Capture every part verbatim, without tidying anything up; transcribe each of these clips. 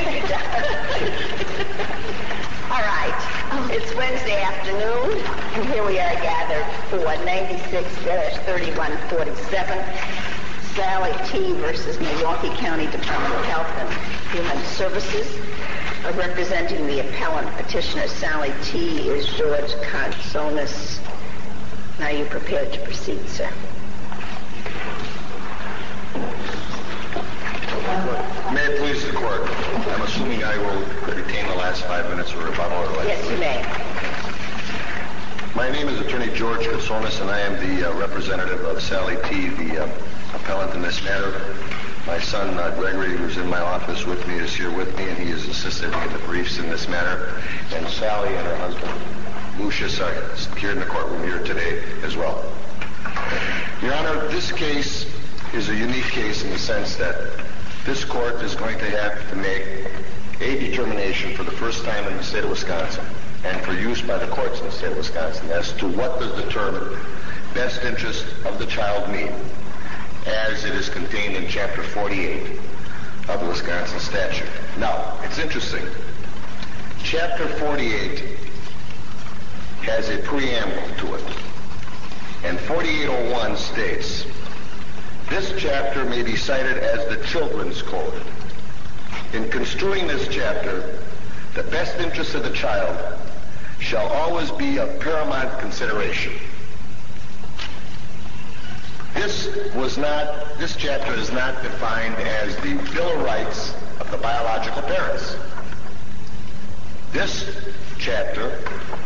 All right. It's Wednesday afternoon, and here we are gathered for ninety-six dash thirty-one forty-seven, Sally T. versus Milwaukee County Department of Health and Human Services. Uh, representing the appellant petitioner, Sally T., is George Katsonis. Now you're prepared to proceed, sir. May it please the court, I'm assuming I will retain the last five minutes for rebuttal or less. Yes, you may. My name is Attorney George Katsonis, and I am the uh, representative of Sally T., the uh, appellant in this matter. My son, uh, Gregory, who's in my office with me, is here with me, and he has assisted me in the briefs in this matter. And Sally and her husband, Lucius, are here in the courtroom here today as well. Your Honor, this case is a unique case in the sense that this court is going to have to make a determination for the first time in the state of Wisconsin, and for use by the courts in the state of Wisconsin, as to what does the term best interest of the child mean, as it is contained in Chapter forty-eight of the Wisconsin statute. Now, it's interesting. Chapter forty-eight has a preamble to it, and forty-eight oh one states, "This chapter may be cited as the Children's Code. In construing this chapter, the best interest of the child shall always be of paramount consideration." This was not, this chapter is not defined as the Bill of Rights of the biological parents. This chapter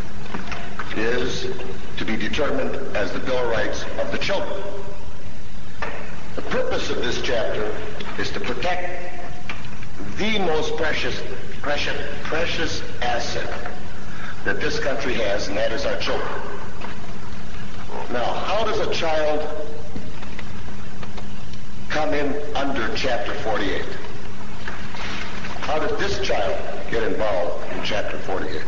is to be determined as the Bill of Rights of the children. The purpose of this chapter is to protect the most precious, precious, precious asset that this country has, and that is our children. Now, how does a child come in under Chapter forty-eight? How did this child get involved in Chapter forty-eight?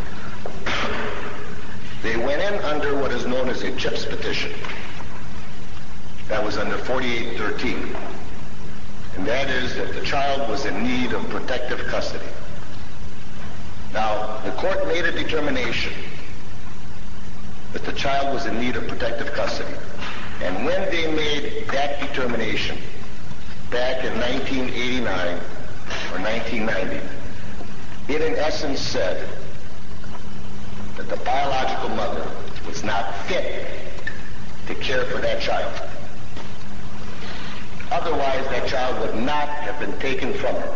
They went in under what is known as a CHIPS petition. That was under forty-eight thirteen. And that is that the child was in need of protective custody. Now, the court made a determination that the child was in need of protective custody. And when they made that determination back in nineteen eighty-nine or nineteen ninety, it in essence said that the biological mother was not fit to care for that child. Otherwise, that child would not have been taken from her.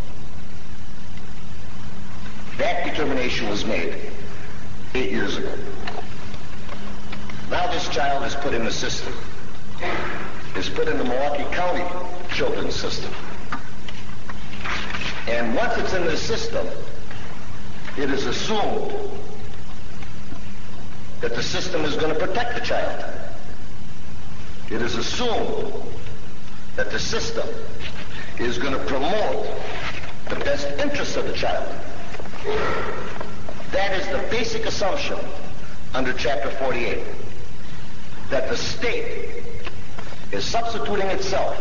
That determination was made eight years ago. Now this child is put in the system, is put in the Milwaukee County Children's System. And once it's in the system, it is assumed that the system is going to protect the child. It is assumed that the system is going to promote the best interests of the child. That is the basic assumption under Chapter forty-eight, that the state is substituting itself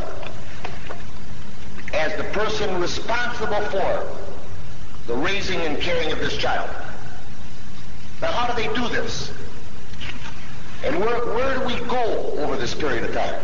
as the person responsible for the raising and caring of this child. Now, how do they do this? And where, where do we go over this period of time?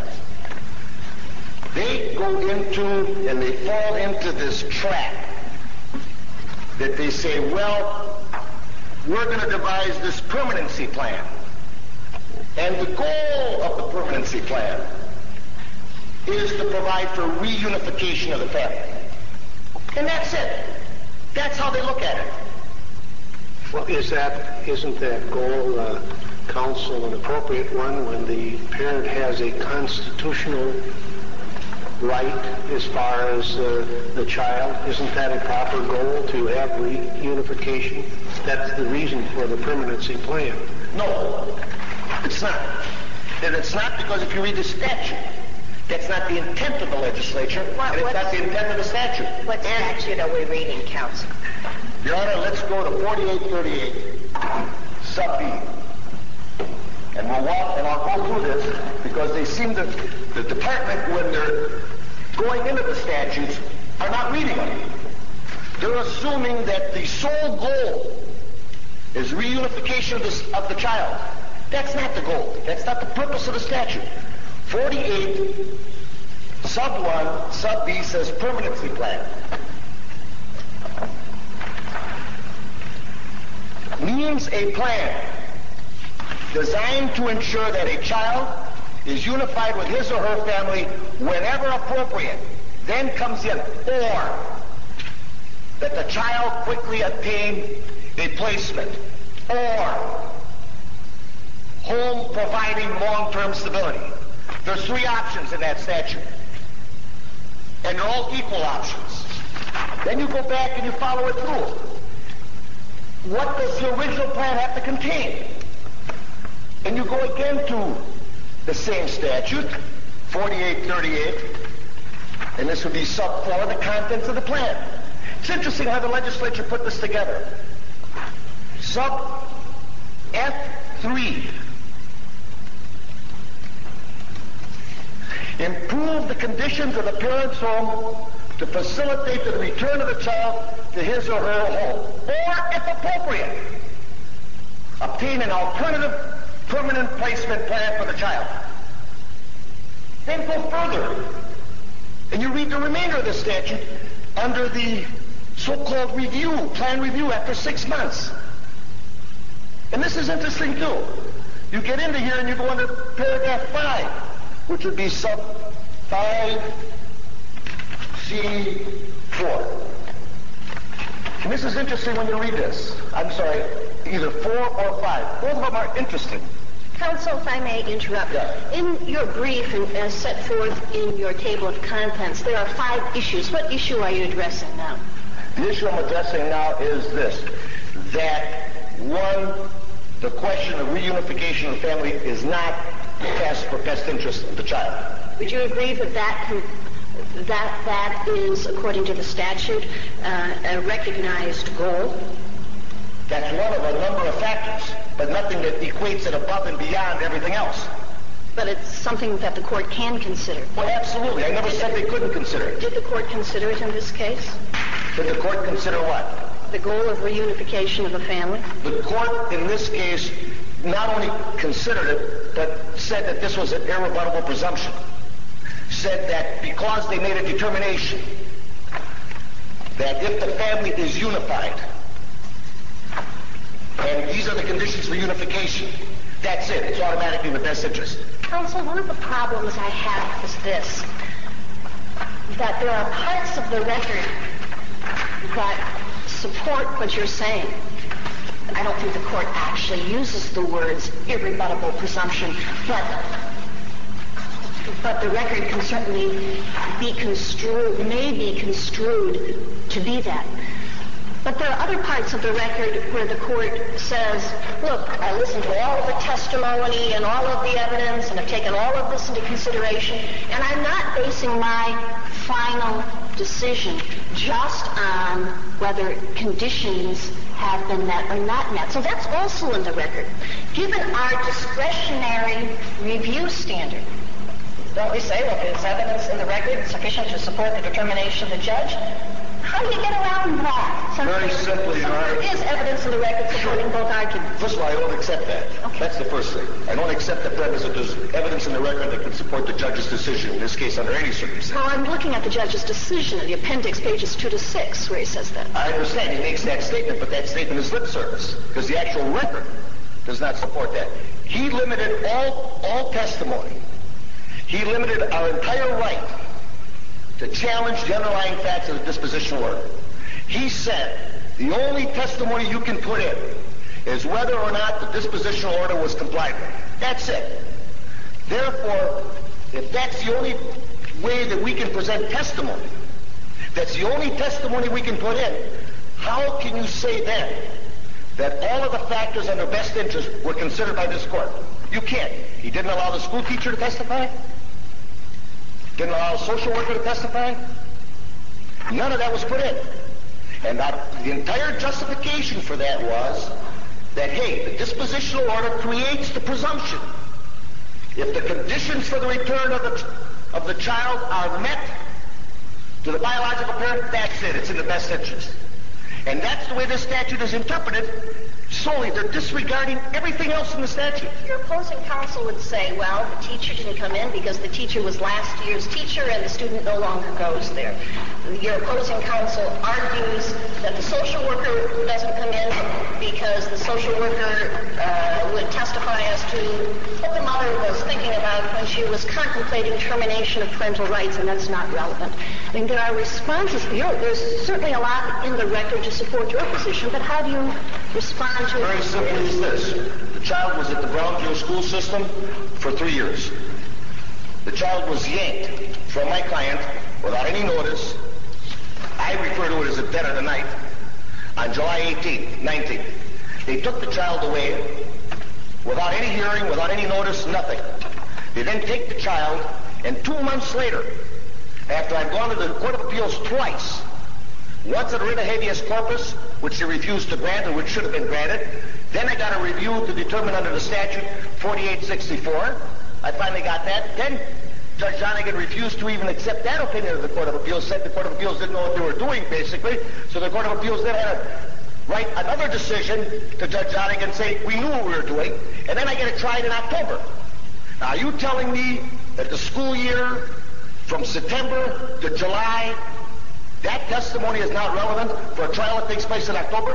They go into and they fall into this trap that they say, well, we're going to devise this permanency plan. And the goal of the permanency plan is to provide for reunification of the family. And that's it. That's how they look at it. Well, is that, isn't that goal, uh, counsel, an appropriate one when the parent has a constitutional right as far as uh, the child? Isn't that a proper goal, to have reunification? That's the reason for the permanency plan. No, it's not. And it's not, because if you read the statute, that's not the intent of the legislature, what, and it's not the intent of the statute. What statute are we reading, counsel? Your Honor, let's go to forty-eight thirty-eight, sub B. And we'll walk, and I'll go through this, because they seem to, the department, when they're going into the statutes, are not reading them. They're assuming that the sole goal is reunification of the, of the child. That's not the goal. That's not the purpose of the statute. forty-eight, sub one, sub B says permanency plan. Means a plan designed to ensure that a child is unified with his or her family whenever appropriate. Then comes in, or that the child quickly obtain a placement, or home providing long-term stability. There's three options in that statute, and they're all equal options. Then you go back and you follow it through. What does the original plan have to contain? And you go again to the same statute, forty-eight thirty-eight, and this would be sub four, the contents of the plan. It's interesting how the legislature put this together. Sub F three, improve the conditions of the parent's home to facilitate the return of the child to his or her home, or, if appropriate, obtain an alternative permanent placement plan for the child. Then go further, and you read the remainder of the statute under the so-called review, plan review after six months. And this is interesting too. You get into here and you go under paragraph five, which would be sub five C four. And this is interesting when you read this. I'm sorry, either four or five. Both of them are interesting. Counsel, if I may interrupt. Yeah. In your brief and as set forth in your table of contents, there are five issues. What issue are you addressing now? The issue I'm addressing now is this, that one, the question of reunification of the family is not best for best interest of the child. Would you agree that that, can, that, that is, according to the statute, uh, a recognized goal? That's one of a number of factors, but nothing that equates it above and beyond everything else. But it's something that the court can consider. Well, absolutely. I never said they couldn't consider it. Did the court consider it in this case? Did the court consider what? The goal of reunification of a family? The court, in this case, not only considered it, but said that this was an irrebuttable presumption. Said that because they made a determination that if the family is unified, and these are the conditions for unification, that's it. It's automatically in the best interest. Counsel, one of the problems I have is this, that there are parts of the record that support what you're saying. I don't think the court actually uses the words irrebuttable presumption, but but the record can certainly be construed, may be construed to be that. But there are other parts of the record where the court says, look, I listened to all of the testimony and all of the evidence and have taken all of this into consideration, and I'm not basing my final decision just on whether conditions have been met or not met. So that's also in the record. Given our discretionary review standard, don't we say, look, is evidence in the record sufficient to support the determination of the judge? How do you get around that? So Very simply, Your Honor. There is evidence in the record supporting both arguments. First of all, I don't accept that. Okay. That's the first thing. I don't accept the premise that there's evidence in the record that can support the judge's decision, in this case, under any circumstance. Well, I'm looking at the judge's decision in the appendix, pages two to six, where he says that. I understand he makes that statement, but that statement is lip service, because the actual record does not support that. He limited all, all testimony. He limited our entire right to challenge the underlying facts of the dispositional order. He said the only testimony you can put in is whether or not the dispositional order was complied with. That's it. Therefore, if that's the only way that we can present testimony, that's the only testimony we can put in, how can you say then that all of the factors under best interest were considered by this court? You can't. He didn't allow the school teacher to testify? Didn't allow a social worker to testify? None of that was put in. And that, the entire justification for that was that, hey, the dispositional order creates the presumption. If the conditions for the return of the, of the child are met, to the biological parent, that's it. It's in the best interest. And that's the way this statute is interpreted. Solely, they're disregarding everything else in the statute. Your opposing counsel would say, well, the teacher didn't come in because the teacher was last year's teacher and the student no longer goes there. Your opposing counsel argues that the social worker doesn't come in because the social worker uh, would testify as to what the mother was thinking about when she was contemplating termination of parental rights, and that's not relevant. I mean, there are responses. There's certainly a lot in the record to support your position, but how do you respond to it? Very simply is this. The child was at the Brownfield school system for three years. The child was yanked from my client without any notice. I refer to it as a dead of the night. On July eighteenth, nineteenth. They took the child away without any hearing, without any notice, nothing. They then take the child, and two months later, after I've gone to the Court of Appeals twice, once at writ of habeas corpus, which they refused to grant, or which should have been granted, then I got a review to determine under the statute forty-eight sixty-four. I finally got that. Then Judge Donegan refused to even accept that opinion of the Court of Appeals, said the Court of Appeals didn't know what they were doing, basically. So the Court of Appeals then had to write another decision to Judge Donegan and say, we knew what we were doing, and then I get it tried in October. Now, are you telling me that the school year from September to July, that testimony is not relevant for a trial that takes place in October?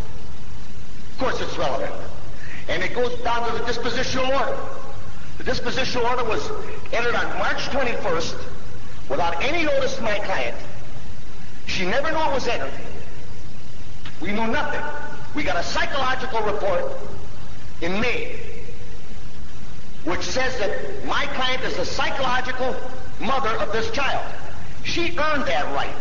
Of course it's relevant. And it goes down to the dispositional order. The dispositional order was entered on March twenty-first without any notice to my client. She never knew it was entered. We knew nothing. We got a psychological report in May which says that my client is the psychological mother of this child. She earned that right.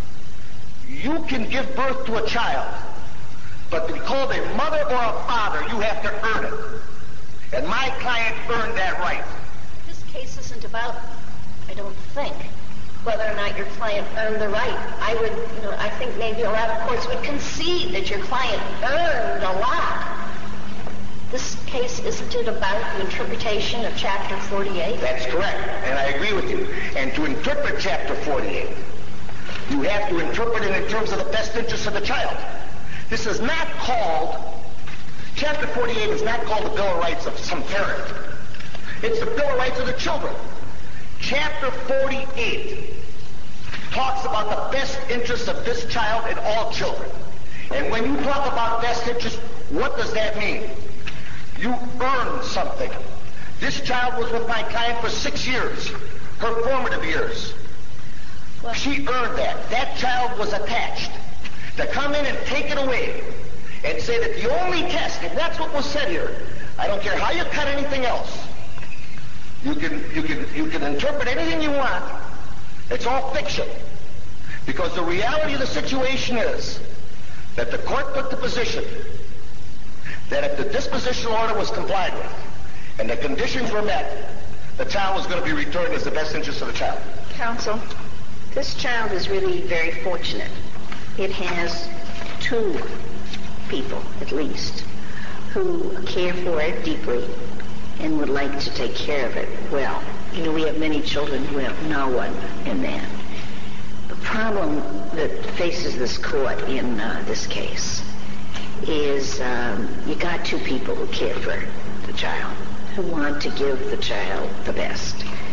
You can give birth to a child, but to be called a mother or a father, you have to earn it. And my client earned that right. This case isn't about, I don't think, whether or not your client earned the right. I would, you know, I think maybe a lot of courts would concede that your client earned a lot. This case, isn't it about the interpretation of Chapter forty-eight? That's correct, and I agree with you. And to interpret Chapter forty-eight, you have to interpret it in terms of the best interest of the child. This is not called, Chapter forty-eight is not called the Bill of Rights of some parent. It's the Bill of Rights of the children. Chapter forty-eight talks about the best interests of this child and all children. And when you talk about best interest, what does that mean? You earn something. This child was with my client for six years, her formative years. Well, she earned that. That child was attached. To come in and take it away and say that the only test, if that's what was said here, I don't care how you cut anything else, you can, you can, you can interpret anything you want. It's all fiction. Because the reality of the situation is that the court took the position that if the dispositional order was complied with and the conditions were met, the child was going to be returned as the best interest of the child. Counsel, this child is really very fortunate. It has two people, at least, who care for it deeply and would like to take care of it well. You know, we have many children who have no one in that. The problem that faces this court in uh, this case is um, you got two people who care for the child, who want to give the child the best.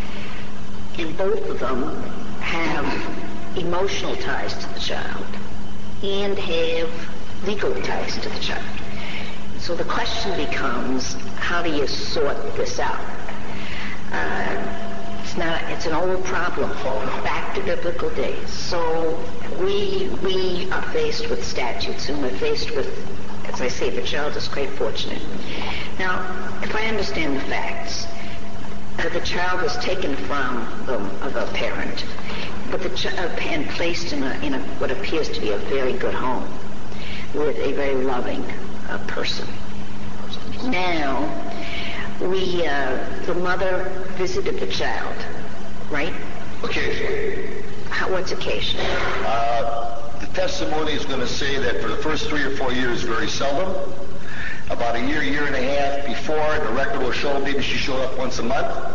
And both of them have emotional ties to the child and have legal ties to the child. So the question becomes, how do you sort this out? Uh, it's not, it's an old problem, back to biblical days. So we, we are faced with statutes, and we're faced with, as I say, the child is quite fortunate. Now, if I understand the facts, uh, the child was taken from the, of a parent, but the ch- uh, and placed in, a, in a, what appears to be a very good home with a very loving uh, person. Now, we, uh, the mother visited the child, right? Occasionally. How, what's occasionally? Uh, the testimony is going to say that for the first three or four years, very seldom. About a year, year and a half before, the record will show maybe she showed up once a month.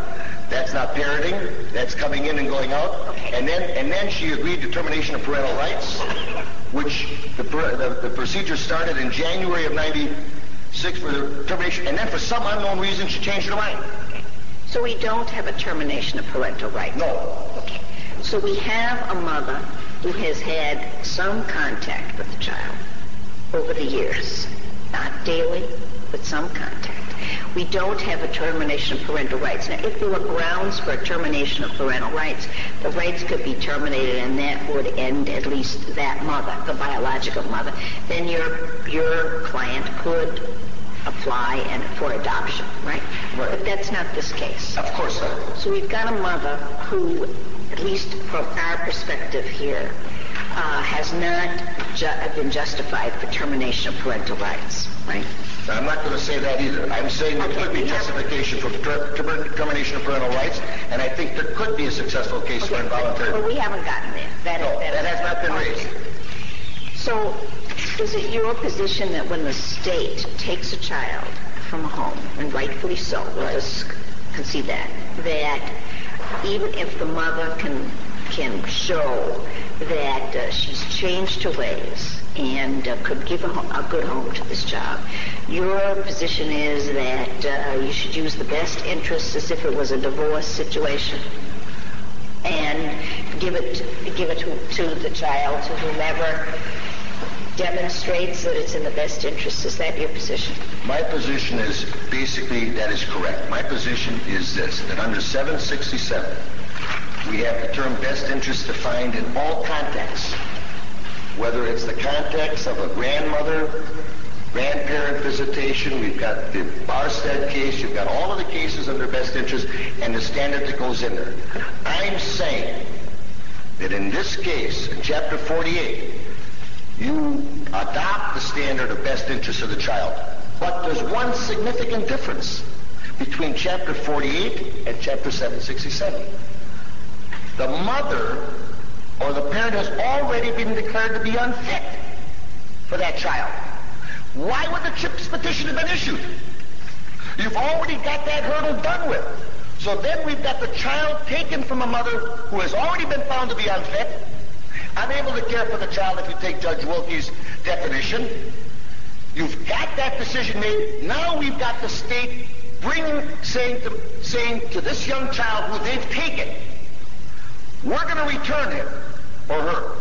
That's not parenting. That's coming in and going out. Okay. And then and then she agreed to termination of parental rights, which the, the, the procedure started in January of ninety-six for the termination, and then for some unknown reason she changed her mind. So we don't have a termination of parental rights? No. Okay. So we have a mother who has had some contact with the child over the years. Not daily, but some contact. We don't have a termination of parental rights. Now, if there were grounds for a termination of parental rights, the rights could be terminated and that would end at least that mother, the biological mother. Then your your client could apply and for adoption, right? Right. But that's not this case. Of course not. So we've got a mother who, at least from our perspective here, uh, has not ju- been justified for termination of parental rights, right? I'm not going to say that either. I'm saying there Okay, could be we have- justification for ter- ter- termination of parental rights, and I think there could be a successful case for But involuntary. we haven't gotten there. That, No, that has not been raised. So is it your position that when the state takes a child from a home, and rightfully so, we'll just concede that, that even if the mother can can show that uh, she's changed her ways and uh, could give a, ho- a good home to this child, your position is that uh, you should use the best interests as if it was a divorce situation and give it give it to, to the child, to whomever demonstrates that it's in the best interest. Is that your position? My position is basically that is correct. My position is this, that under seven sixty-seven, we have the term best interest defined in all contexts, whether it's the context of a grandmother, grandparent visitation, we've got the Barstead case, you've got all of the cases under best interest, and the standard that goes in there. I'm saying that in this case, in Chapter forty-eight, you adopt the standard of best interest of the child. But there's one significant difference between Chapter forty-eight and Chapter seven sixty-seven. The mother or the parent has already been declared to be unfit for that child. Why would the CHIPS petition have been issued? You've already got that hurdle done with. So then we've got the child taken from a mother who has already been found to be unfit, unable to care for the child if you take Judge Wilkie's definition. You've got that decision made. Now we've got the state bringing, saying to, saying to this young child who they've taken, we're going to return him or her.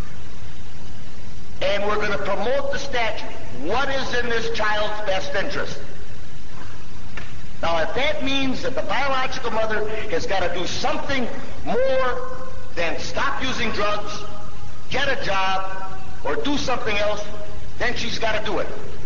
And we're going to promote the statute. What is in this child's best interest? Now, if that means that the biological mother has got to do something more than stop using drugs, get a job, or do something else, then she's got to do it.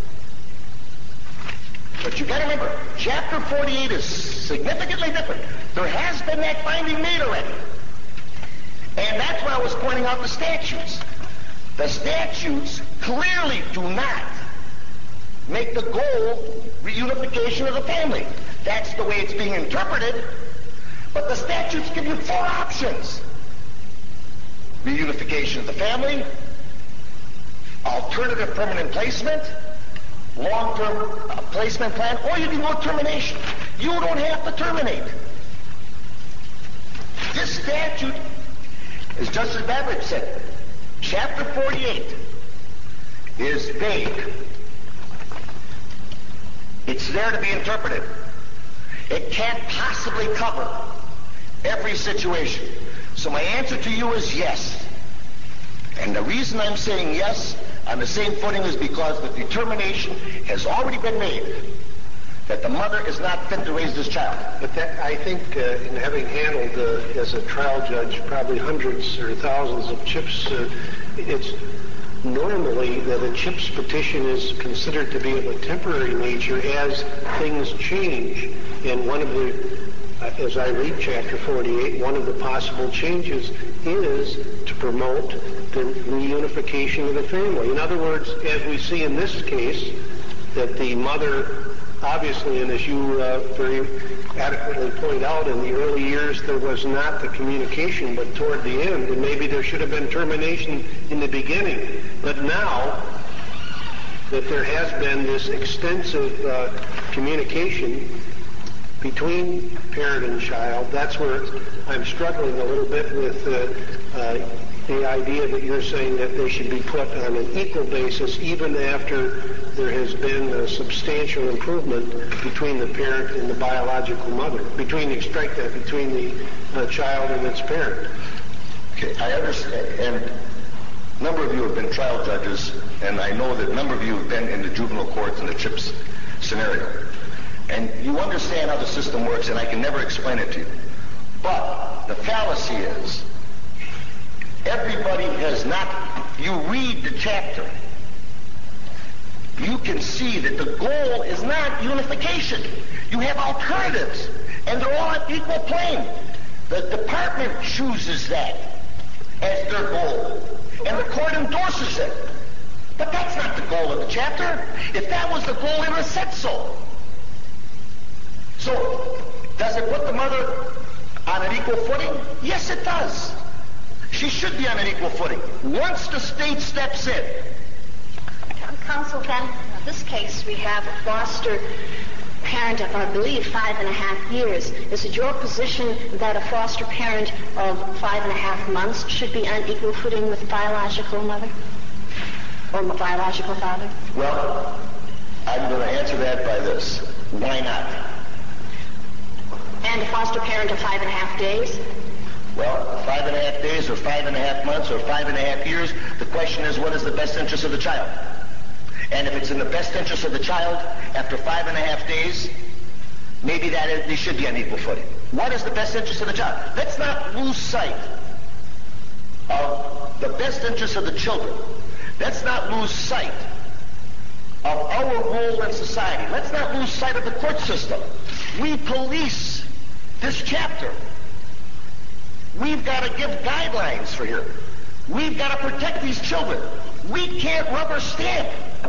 But you got to remember, Chapter forty-eight is significantly different. There has been that finding made already. And that's why I was pointing out the statutes. The statutes clearly do not make the goal reunification of the family. That's the way it's being interpreted. But the statutes give you four options. Reunification of the family, alternative permanent placement, long-term uh, placement plan, or you can go termination. You don't have to terminate. This statute, as Justice Babbage said, Chapter forty-eight is vague. It's there to be interpreted. It can't possibly cover every situation. So my answer to you is yes. And the reason I'm saying yes on the same footing is because the determination has already been made that the mother is not fit to raise this child. But that, I think, uh, in having handled, uh, as a trial judge, probably hundreds or thousands of CHIPS, uh, it's normally that a CHIPS petition is considered to be of a temporary nature as things change. And one of the, uh, as I read Chapter forty-eight, one of the possible changes is to promote the reunification of the family. In other words, as we see in this case, that the mother, obviously, and as you uh, very adequately point out, in the early years there was not the communication, but toward the end, and maybe there should have been termination in the beginning. But now that there has been this extensive uh, communication, between parent and child. That's where I'm struggling a little bit with uh, uh, the idea that you're saying that they should be put on an equal basis even after there has been a substantial improvement between the parent and the biological mother, between the, strike that, between the uh, child and its parent. Okay, I understand, and a number of you have been trial judges, and I know that a number of you have been in the juvenile courts in the CHIPS scenario. And you understand how the system works, and I can never explain it to you. But the fallacy is, everybody has not, you read the chapter, you can see that the goal is not unification. You have alternatives, and they're all on equal plane. The department chooses that as their goal, and the court endorses it. But that's not the goal of the chapter. If that was the goal, it would have said so. So, does it put the mother on an equal footing? Yes, it does. She should be on an equal footing once the state steps in. Counsel, then, in this case, we have a foster parent of, I believe, five and a half years. Is it your position that a foster parent of five and a half months should be on equal footing with biological mother or biological father? Well, I'm going to answer that by this. Why not? And a foster parent of five and a half days? Well, five and a half days or five and a half months or five and a half years, the question is, what is the best interest of the child? And if it's in the best interest of the child, after five and a half days, maybe that is, they should be on equal footing. What is the best interest of the child? Let's not lose sight of the best interest of the children. Let's not lose sight of our role in society. Let's not lose sight of the court system. We police this chapter. We've got to give guidelines for here. We've got to protect these children. We can't rubber stamp.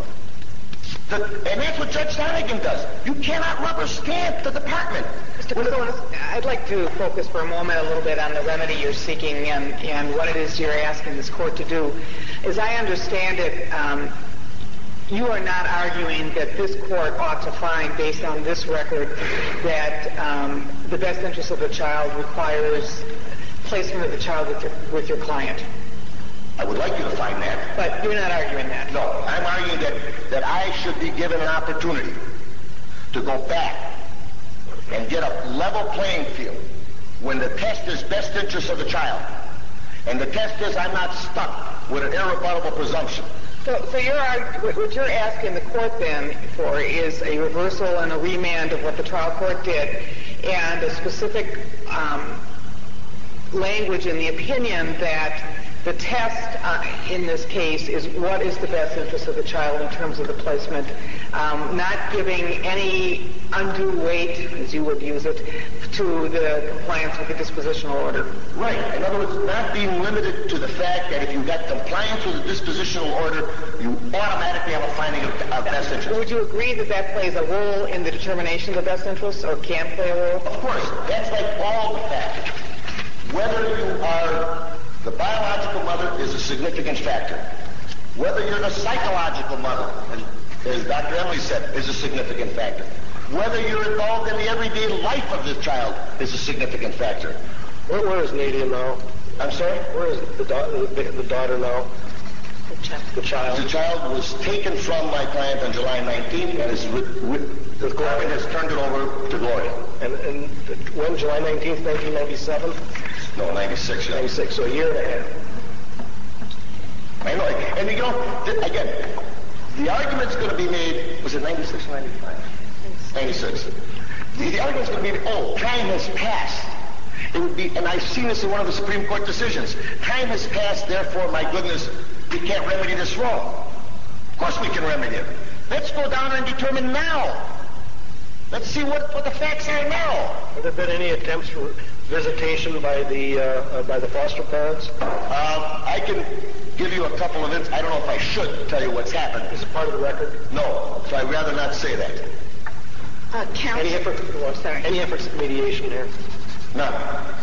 The, and that's what Judge Donegan does. You cannot rubber stamp the department. Mister Cosonis, I'd like to focus for a moment a little bit on the remedy you're seeking and, and what it is you're asking this court to do. As I understand it, um, you are not arguing that this court ought to find, based on this record, that um, the best interest of the child requires placement of the child with your, with your client. I would like you to find that. But you're not arguing that. No, I'm arguing that, that I should be given an opportunity to go back and get a level playing field when the test is best interest of the child. And the test is I'm not stuck with an irrebuttable presumption. So, so you're, what you're asking the court then for is a reversal and a remand of what the trial court did and a specific um, language in the opinion that the test uh, in this case is what is the best interest of the child in terms of the placement, um, not giving any undue weight, as you would use it, to the compliance with the dispositional order. Right. In other words, not being limited to the fact that if you've got compliance with the dispositional order, you automatically have a finding of, of best interest. Would you agree that that plays a role in the determination of the best interest, or can play a role? Of course. That's like all the factors. Whether you are the biological mother is a significant factor. Whether you're the psychological mother, as, as Doctor Emily said, is a significant factor. Whether you're involved in the everyday life of the child is a significant factor. Where, where is Nadia now? I'm sorry? Where is the, da- the, the daughter now? The child. The child. The child was taken from my client on July nineteenth, and is with, with, the department has turned it over to Gloria. And, and when? July nineteenth, nineteen ninety-seven? No, ninety-six. Yeah. ninety-six, so a year and a half. I know. And you know, th- again, the argument's going to be made, was it ninety-six or ninety-five? ninety-six. The, the argument's going to be, oh, time has passed. It would be, and I've seen this in one of the Supreme Court decisions. Time has passed, therefore, my goodness, we can't remedy this wrong. Of course we can remedy it. Let's go down and determine now. Let's see what, what the facts are now. Have there been any attempts for visitation by the uh, uh, by the foster parents? Um, I can give you a couple of ins- I don't know if I should tell you what's happened. Is it part of the record? No, so I'd rather not say that. Uh, counsel. Any efforts? Well, Sorry. Any efforts at mediation there? None.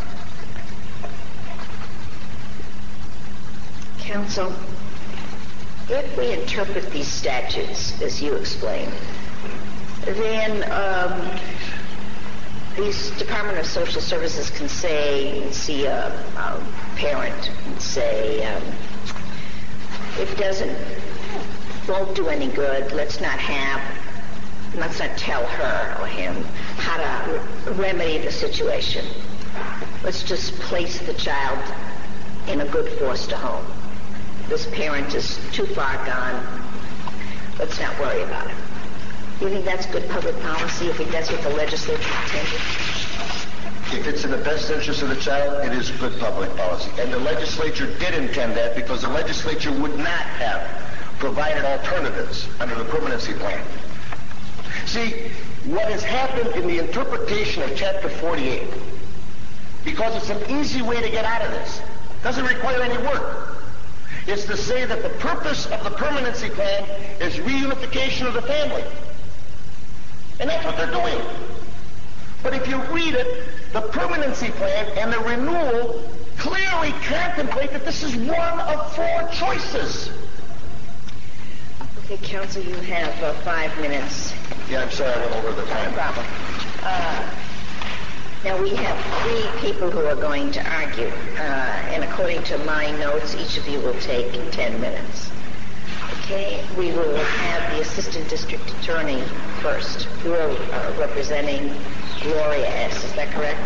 Counsel, if we interpret these statutes as you explained, then um, these Department of Social Services can say, see a, a parent and say, um, it doesn't, won't do any good, let's not have, let's not tell her or him how to remedy the situation. Let's just place the child in a good foster home. This parent is too far gone. Let's not worry about it. You think that's good public policy? You think that's what the legislature intended? If it's in the best interest of the child, it is good public policy. And the legislature did intend that because the legislature would not have provided alternatives under the permanency plan. See, what has happened in the interpretation of Chapter forty-eight, because it's an easy way to get out of this, doesn't require any work, is to say that the purpose of the permanency plan is reunification of the family. And that's what they're doing. But if you read it, the permanency plan and the renewal clearly contemplate that this is one of four choices. Okay, counsel, you have uh, five minutes. Yeah, I'm sorry I went over the time. No problem. Uh, now, we have three people who are going to argue, uh, and according to my notes, each of you will take ten minutes. Okay, we will have the Assistant District Attorney first. You are uh, representing Gloria S., is that correct?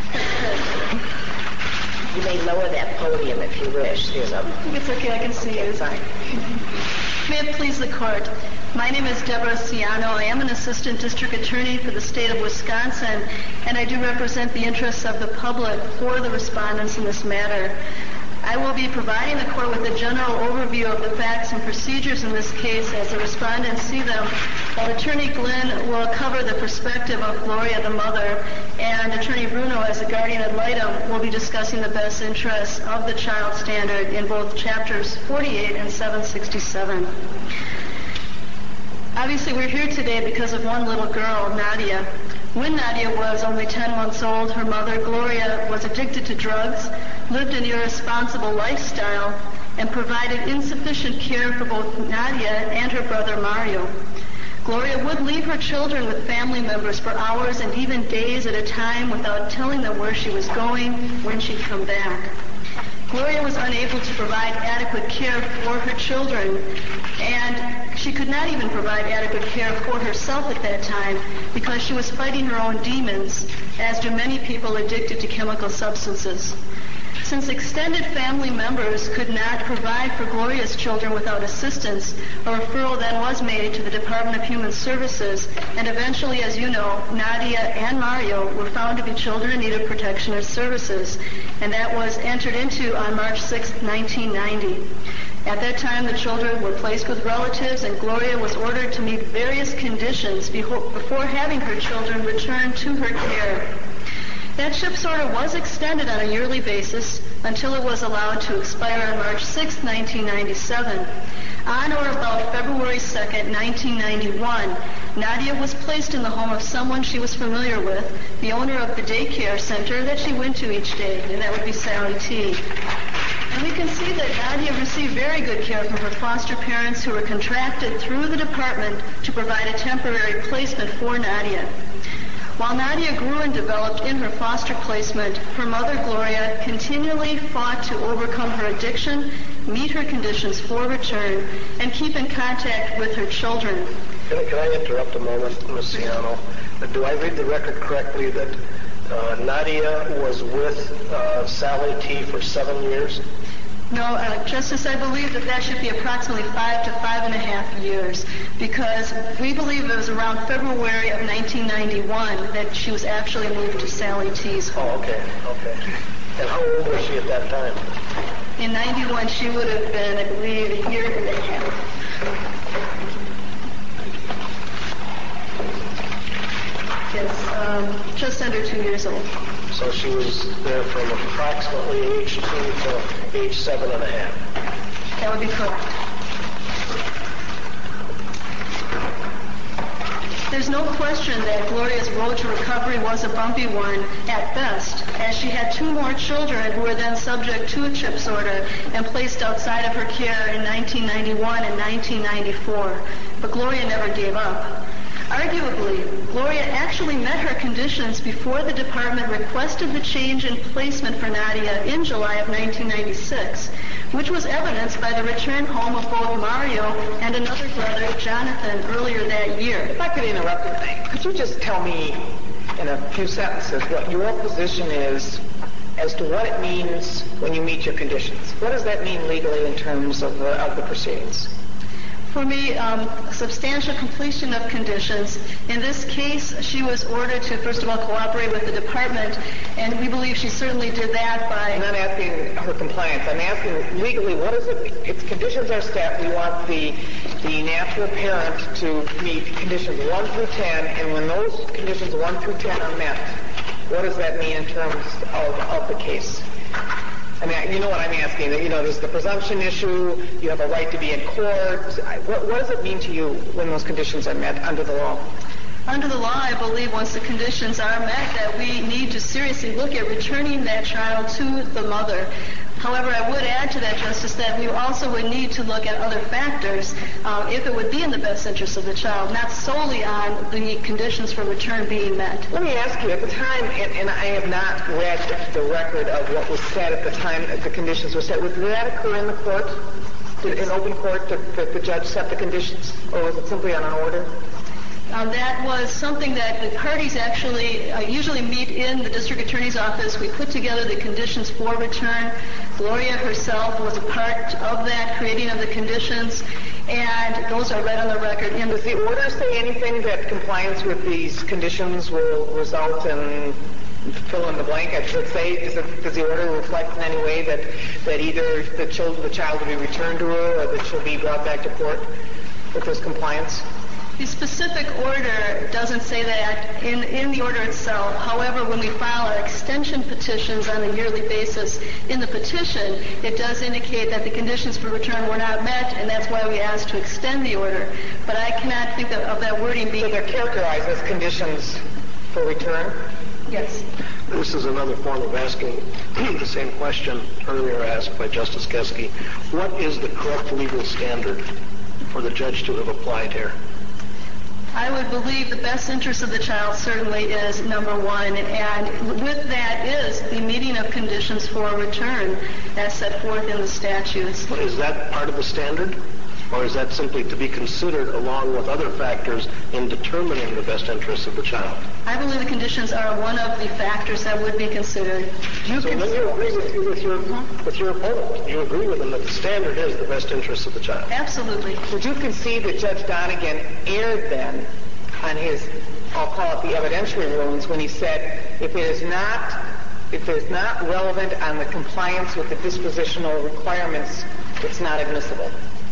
You may lower that podium if you wish. There's a... It's okay, I can see okay, you. Fine. May it please the court. My name is Deborah Ciano. I am an Assistant District Attorney for the state of Wisconsin, and I do represent the interests of the public for the respondents in this matter. I will be providing the court with a general overview of the facts and procedures in this case as the respondents see them, while Attorney Glenn will cover the perspective of Gloria, the mother, and Attorney Bruno, as a guardian ad litem, will be discussing the best interests of the child standard in both chapters forty-eight and seven sixty-seven. Obviously, we're here today because of one little girl, Nadia. When Nadia was only ten months old, her mother, Gloria, was addicted to drugs, lived an irresponsible lifestyle, and provided insufficient care for both Nadia and her brother, Mario. Gloria would leave her children with family members for hours and even days at a time without telling them where she was going, when she'd come back. Gloria was unable to provide adequate care for her children, and she could not even provide adequate care for herself at that time because she was fighting her own demons, as do many people addicted to chemical substances. Since extended family members could not provide for Gloria's children without assistance, a referral then was made to the Department of Human Services, and eventually, as you know, Nadia and Mario were found to be children in need of protection and services, and that was entered into on March sixth, nineteen ninety. At that time, the children were placed with relatives, and Gloria was ordered to meet various conditions before having her children returned to her care. That CHIPS order was extended on a yearly basis until it was allowed to expire on March sixth, nineteen ninety-seven. On or about February second, nineteen ninety-one, Nadia was placed in the home of someone she was familiar with, the owner of the daycare center that she went to each day, and that would be Sally T. And we can see that Nadia received very good care from her foster parents who were contracted through the department to provide a temporary placement for Nadia. While Nadia grew and developed in her foster placement, her mother, Gloria, continually fought to overcome her addiction, meet her conditions for return, and keep in contact with her children. Can I, can I interrupt a moment, Miz Ciano? Do I read the record correctly that uh, Nadia was with uh, Sally T for seven years? No, uh, Justice, I believe that that should be approximately five to five and a half years, because we believe it was around February of nineteen ninety-one that she was actually moved to Sally T's home. Oh, okay, okay. And how old was she at that time? In ninety-one, she would have been, I believe, a year and a half. Yes, um, just under two years old. So she was there from approximately age two to age seven and a half. That would be correct. There's no question that Gloria's road to recovery was a bumpy one at best, as she had two more children who were then subject to a CHIPS order and placed outside of her care in nineteen ninety-one and nineteen ninety-four. But Gloria never gave up. Arguably, Gloria actually met her conditions before the department requested the change in placement for Nadia in July of nineteen ninety-six, which was evidenced by the return home of both Mario and another brother, Jonathan, earlier that year. If I could interrupt you, could you just tell me in a few sentences what your position is as to what it means when you meet your conditions? What does that mean legally in terms of the, of the proceedings? For me, um, substantial completion of conditions. In this case, she was ordered to, first of all, cooperate with the department, and we believe she certainly did that by... I'm not asking her compliance. I'm asking legally, what is it? If conditions are set, we want the, the natural parent to meet conditions one through ten, and when those conditions one through ten are met, what does that mean in terms of, of the case? I mean, you know what I'm asking. You know, there's the presumption issue. You have a right to be in court. What, what does it mean to you when those conditions are met under the law? Under the law, I believe once the conditions are met that we need to seriously look at returning that child to the mother. However, I would add to that, Justice, that we also would need to look at other factors uh, if it would be in the best interest of the child, not solely on the conditions for return being met. Let me ask you, at the time, and, and I have not read the record of what was said at the time that the conditions were set, did that occur in the court, did, in open court, that the, the judge set the conditions, or was it simply on an order? Um, that was something that the parties actually uh, usually meet in the district attorney's office. We put together the conditions for return. Gloria herself was a part of that creating of the conditions, and those are read on the record. And does the order say anything that compliance with these conditions will result in fill in the blank? I should say, is it, does the order reflect in any way that, that either the child, the child will be returned to her or that she'll be brought back to court if there's compliance? The specific order doesn't say that in, in the order itself. However, when we file our extension petitions on a yearly basis in the petition, it does indicate that the conditions for return were not met, and that's why we asked to extend the order. But I cannot think of, of that wording being... So they're characterized as conditions for return? Yes. This is another form of asking the same question earlier asked by Justice Geske. What is the correct legal standard for the judge to have applied here? I would believe the best interest of the child certainly is number one, and with that is the meeting of conditions for return as set forth in the statutes. Is that part of the standard, or is that simply to be considered along with other factors in determining the best interest of the child? I believe the conditions are one of the factors that would be considered. Do you so then you agree with, you, with, your, mm-hmm. with your opponent? You agree with him that the standard is the best interest of the child? Absolutely. Would you concede that Judge Donegan erred then on his, I'll call it the evidentiary rulings, when he said if it is not, if it is not relevant on the compliance with the dispositional requirements, it's not admissible?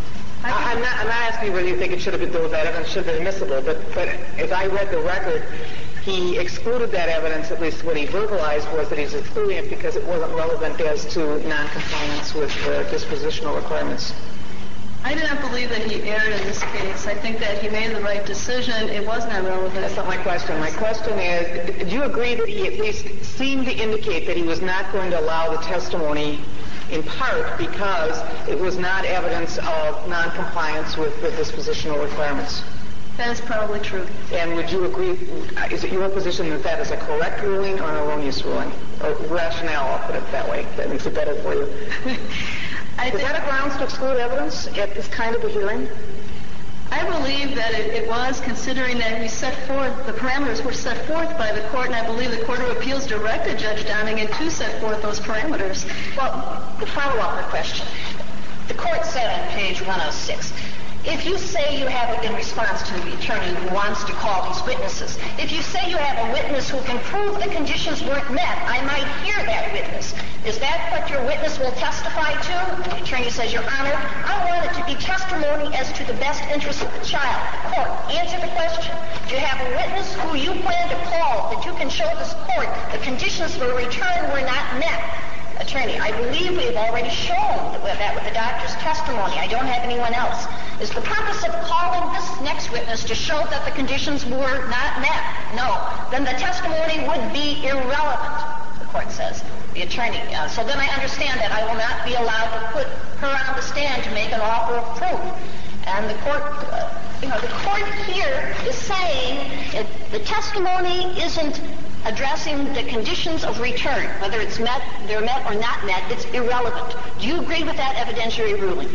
I, I'm, not, I'm not asking whether you think it should have been, that evidence should have been admissible, but, but as I read the record, he excluded that evidence, at least what he verbalized was that he's excluding it because it wasn't relevant as to noncompliance with the dispositional requirements. I do not believe that he erred in this case. I think that he made the right decision. It was not relevant. That's not my question. My question is, do you agree that he at least seemed to indicate that he was not going to allow the testimony in part because it was not evidence of noncompliance with the dispositional requirements? That is probably true. And would you agree, is it your position that that is a correct ruling or an erroneous ruling? Or rationale, I'll put it that way. That makes it better for you. Is that a grounds to exclude evidence at this kind of a hearing? I believe that it, it was, considering that we set forth, the parameters were set forth by the court, and I believe the Court of Appeals directed Judge Donegan to set forth those parameters. Well, the follow-up question. The court said on page one oh six, if you say you have, in response to the attorney who wants to call these witnesses, if you say you have a witness who can prove the conditions weren't met, I might hear that witness. Is that what your witness will testify to? And the attorney says, Your Honor, I want it to be testimony as to the best interest of the child. The court, answer the question. Do you have a witness who you plan to call that you can show this court the conditions for return were not met? Attorney, I believe we have already shown that with the doctor's testimony. I don't have anyone else. Is the purpose of calling this next witness to show that the conditions were not met? No. Then the testimony would be irrelevant, the court says. The attorney. Uh, so then I understand that I will not be allowed to put her on the stand to make an offer of proof. And the court, uh, you know, the court here is saying it, the testimony isn't addressing the conditions of return, whether it's met, they're met or not met. It's irrelevant. Do you agree with that evidentiary ruling?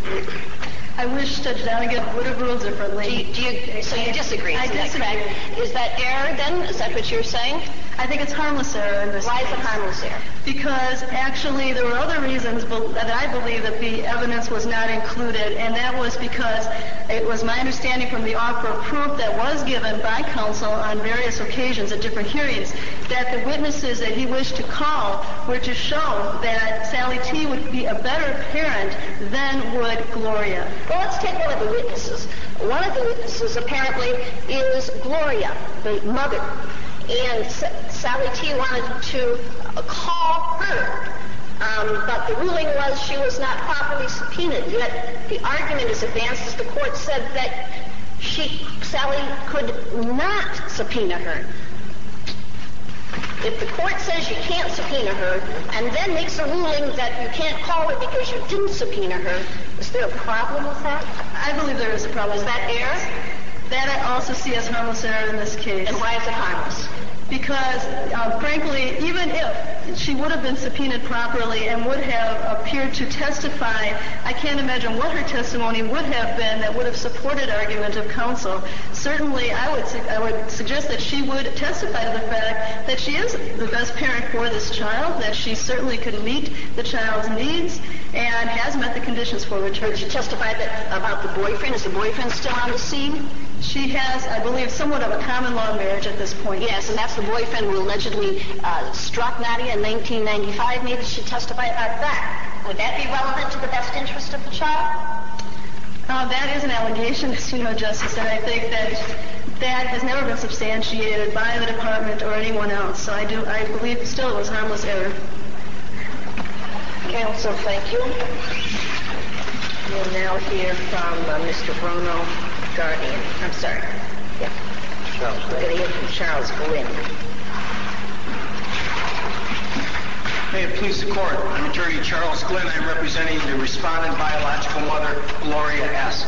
I wish Judge Donegan would have ruled differently. Do you, do you, so you disagree? I disagree. Is that error then? Is that what you're saying? I think it's harmless error in this Why case. is it harmless error? Because actually there were other reasons that I believe that the evidence was not included, and that was because it was my understanding from the offer of proof that was given by counsel on various occasions at different hearings that the witnesses that he wished to call were to show that Sally T would be a better parent than would Gloria. Well, let's take one of the witnesses. One of the witnesses apparently is Gloria, the mother. And S- Sally T wanted to uh, call her, um, but the ruling was she was not properly subpoenaed. Yet the argument is advanced, as the court said, that she, Sally, could not subpoena her. If the court says you can't subpoena her and then makes a ruling that you can't call her because you didn't subpoena her, is there a problem with that? I believe there is a problem. Is with that error? That I also see as harmless error in this case. And why is it harmless? Because, um, frankly, even if she would have been subpoenaed properly and would have appeared to testify, I can't imagine what her testimony would have been that would have supported argument of counsel. Certainly, I would su- I would suggest that she would testify to the fact that she is the best parent for this child, that she certainly could meet the child's needs, and has met the conditions for return. Did she testify that, about the boyfriend? Is the boyfriend still on the scene? She has, I believe, somewhat of a common law marriage at this point. Yes, and that's the boyfriend who allegedly uh, struck Nadia in nineteen ninety-five. Maybe she testified about that. Would that be relevant to the best interest of the child? Uh, that is an allegation, as you know, Justice, and I think that that has never been substantiated by the department or anyone else. So I do, I believe still it was harmless error. Counsel, thank you. We'll now hear from uh, Mister Bruno Guardian. I'm sorry. Yeah. Charles We're going to hear from Charles Glynn. May it please the court, I'm Attorney Charles Glynn. I'm representing the respondent biological mother, Gloria S.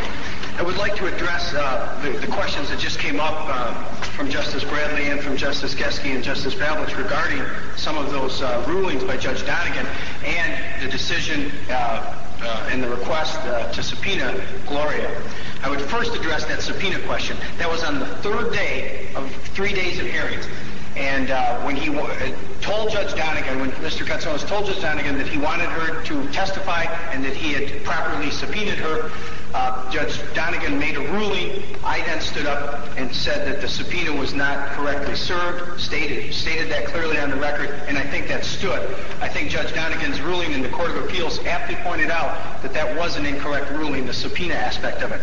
I would like to address uh, the, the questions that just came up uh, from Justice Bradley and from Justice Geske and Justice Pavlich regarding some of those uh, rulings by Judge Donegan and the decision uh, uh, and the request uh, to subpoena Gloria. I would first address that subpoena question. That was on the third day of three days of hearings. And uh, when he w- told Judge Donegan, when Mister Katsonis told Judge Donegan that he wanted her to testify and that he had properly subpoenaed her, uh, Judge Donegan made a ruling. I then stood up and said that the subpoena was not correctly served, stated, stated that clearly on the record, and I think that stood. I think Judge Donegan's ruling in the Court of Appeals aptly pointed out that that was an incorrect ruling, the subpoena aspect of it.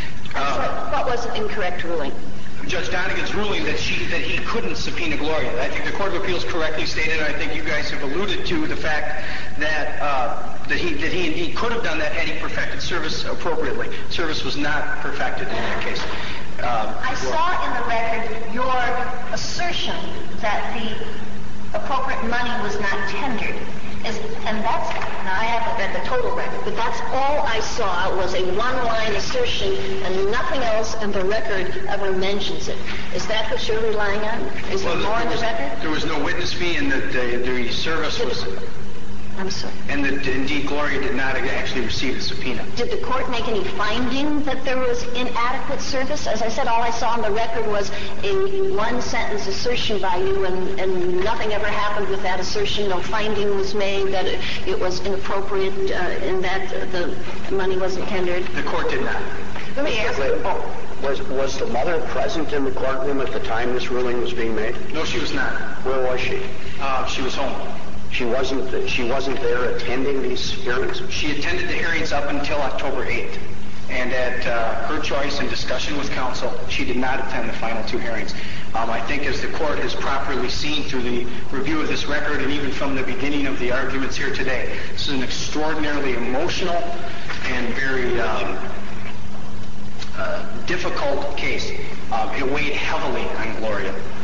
Uh, what was an incorrect ruling? Judge Donegan's ruling that she that he couldn't subpoena Gloria. I think the Court of Appeals correctly stated, and I think you guys have alluded to the fact that uh, that he that he he could have done that had he perfected service appropriately. Service was not perfected in that case. Um, I saw in the record your assertion that the appropriate money was not tendered. Is, and that's, now I haven't read the total record, but that's all I saw was a one-line assertion and nothing else, and the record ever mentions it. Is that what you're relying on? Is well, there more in the was, record? There was no witness fee, and the, the, the service was... I'm sorry. And that indeed Gloria did not actually receive a subpoena. Did the court make any finding that there was inadequate service? As I said, all I saw on the record was a one-sentence assertion by you, and, and nothing ever happened with that assertion. No finding was made that it, it was inappropriate uh, in that the money wasn't tendered. The court did not. Let me ask you. Oh, was, was the mother present in the courtroom at the time this ruling was being made? No, she was not. Where was she? Uh, she was home. She wasn't. She wasn't there attending these hearings. She attended the hearings up until October eighth, and at uh, her choice and discussion with counsel, she did not attend the final two hearings. Um, I think, as the court has properly seen through the review of this record, and even from the beginning of the arguments here today, this is an extraordinarily emotional and very um, uh, difficult case. Uh, it weighed heavily on Gloria.